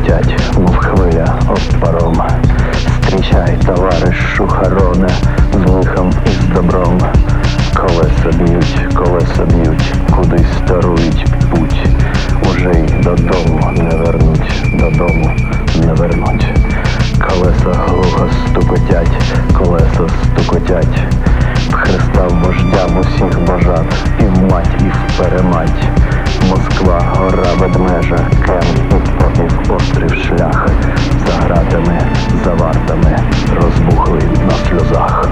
летять, мов хвиля об паром. Зустрічай, товаришу Хароне, з лихом і з добром. Колеса б'ють, кудись тарують путь. Уже й додому не вернуть, додому не вернуть. Колеса глухо стукотять. В Христа вождям усіх божат, і в мать, і в перемать. Москва, гора ведмежа, Кем, і острів шлях. За гратами, за вартами, розбухли на сльозах.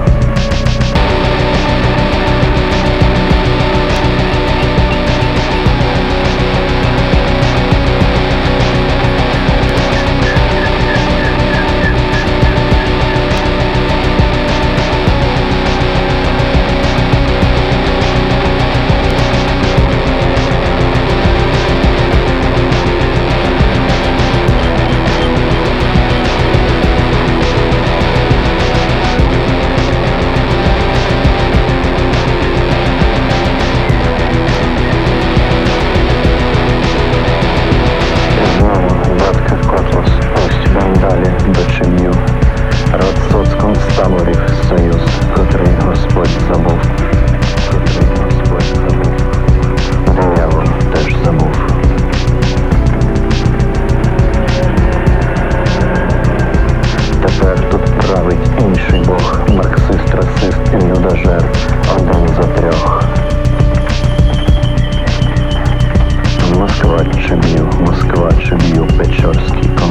Радсоцком стаморів союз, котрий Господь забув. Диявол теж забув. Тепер тут править інший Бог, марксист, расист і людожер, один за трьох. Москва чи б'ю, Печорський